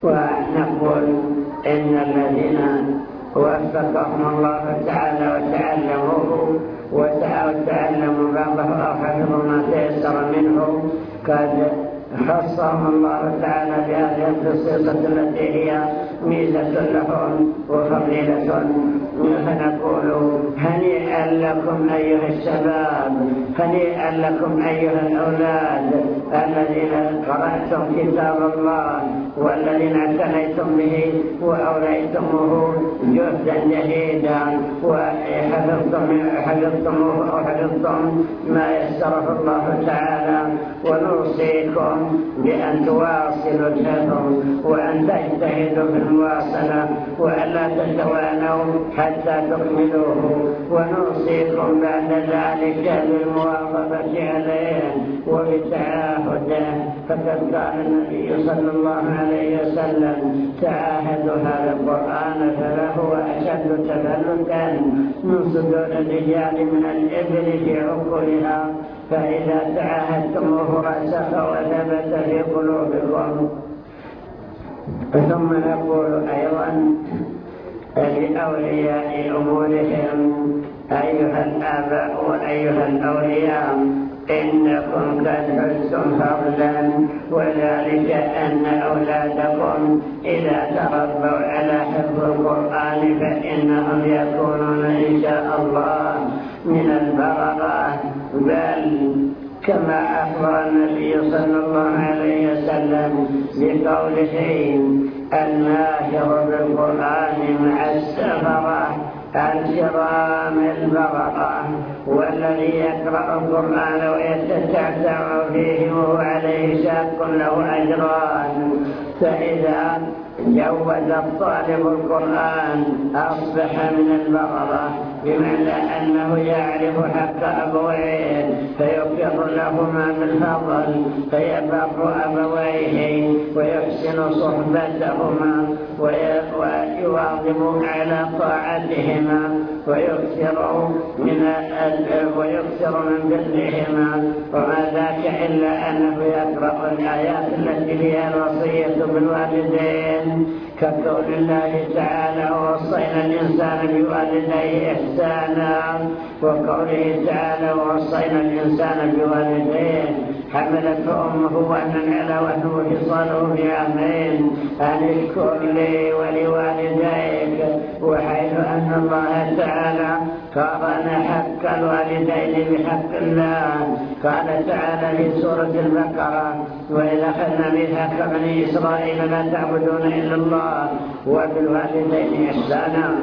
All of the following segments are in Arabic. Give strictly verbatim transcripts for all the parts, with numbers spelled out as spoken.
ونقول إن الذين وفقهم الله تعالى وتعلموه وتعلموا بعضه أو حفظوا ما تيسر منه قد خصهم الله تعالى بهذه الخصيصة التي هي ميزة لهم وفضيلة. فنقول هنيئا لكم أيها الشباب، هنيئا لكم أيها الأولاد الذين قرأتم كتاب الله والذين اعتنيتم به وأوليتموه جهدا جديدا وحفظتم حفظتموه أو حفظتم ما يسره الله تعالى. ونوصيكم بأن تواصلوا الحفظ وأن تجتهدوا في المواصلة وألا تتوانوا حتى تكملوه. ونوصيكم بعد ذلك بالمواظبة عليه وبتعاهده، فقد قال النبي صلى الله عليه وسلم: تعاهدوا هذا القرآن فله أشد تفلتا من صدور الرجال من الإبل في عقولها، فإذا تعاهدتموه رسخ وثبت في قلوبكم. ثم نقول أيضا لأولياء أمورهم: أيها الآباء وأيها الأولياء، إنكم قد حزتم فضلا، وذلك أن أولادكم إذا تربوا على حفظ القرآن فإنهم يكونون إن شاء الله من البررة، بل كما أخبر النبي صلى الله عليه وسلم بقوله: الماهر بالقرآن مع السفرة الكرام البررة. والذي يقرأ القرآن ويتتعتع فيه وهو عليه شاق له أجران، فإذا جود الطالب القرآن أصبح من البررة، بمعنى أنه يعرف حق أبويه فيقر لهما بالفضل، فيبر أبويه ويحسن صحبتهما ويواظب على طاعتهما ويكثر من ويكثر من برهما. وما ذاك إلا أنه يقرأ الآيات التي هي الوصية بالوالدين، كقول الله تعالى: ووصينا الإنسان بوالديه إحسانا، وقوله تعالى: ووصينا الإنسان بوالديه حملته أمه وهنا على وهن وفصاله في عامين أن اشكر لي ولوالديك. وحيث أن الله تعالى قارن حق الوالدين بحق الله، قال تعالى في سورة البقرة: وإذا أخذنا ميثاق بني إسرائيل لا تعبدون إلا الله وبالوالدين إحسانا.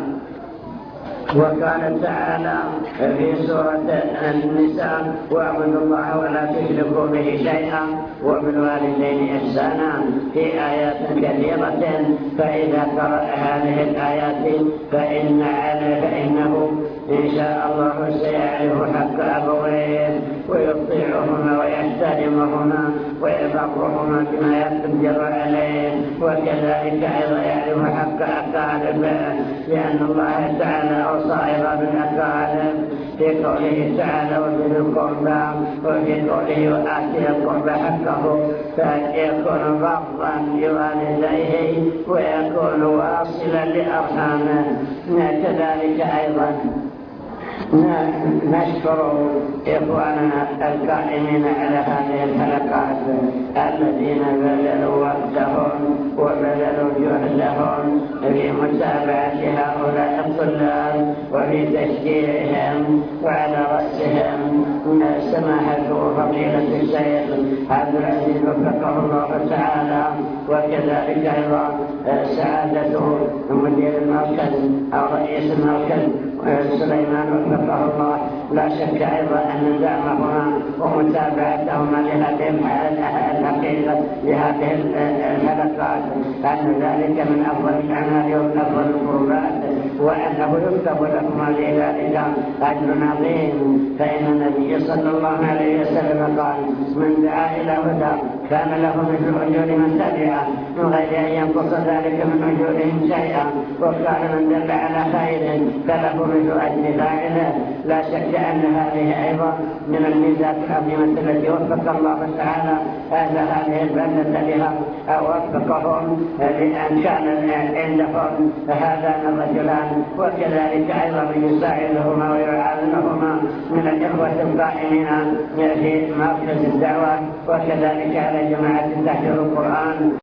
وقال تعالى في سورة النساء: واعبدوا الله ولا تشركوا به شيئا وبالوالدين إحسانا، في آيات كثيرة. فإذا قرأ هذه الآيات فإن على فإنه إن شاء الله سيعرف حق أبويه ويطيعهما ويحترمهما ويبرهما بما يقدر عليه، وكذلك أيضا يعرف حق أقاربه، لأن الله تعالى أوصى أيضا بالأقارب في قوله تعالى: وبذي القربى، وفي قوله: وآتي القربى حقه، فيكون برا بوالديه ويكون واصلا لأرحامه. كذلك أيضا نشكر إخواننا القائمين على هذه الحلقات الذين بذلوا وقتهم وبذلوا جهدهم في متابعة هؤلاء الطلاب وفي تشجيعهم، وعلى رأسهم سماحة وفضيلة الشيخ عبد العزيز وفقه الله تعالى، وكذلك أيضا سعادة مدير المركز أو رئيس المركز سليمان وفقه الله. لا شك أيضا أن دعمهما ومتابعتهما لهذه الحقيقة لهذه الحلقات أن ذلك من أفضل الأعمال ومن أفضل القربات، وأنه يكتب لهما لذلك أجر عظيم. فإن النبي صلى الله عليه وسلم قال: من دعا إلى هدى كان له مثل أجور من تبعه من غير أن ينقص ذلك من أجورهم شيئا، وقال: من دل على خير فله مثل أجر فاعله. لا شك أن هذه أيضا من الميزات العظيمة التي وفق الله تعالى أهل هذه البلدة لها، وفقهم لأن كان عندهم هذان الرجلان، وكذلك أيضا يساعدهما ويعاونهما من الإخوة القائمين في مركز الدعوة، وكذلك على جماعة تحفيظ القرآن.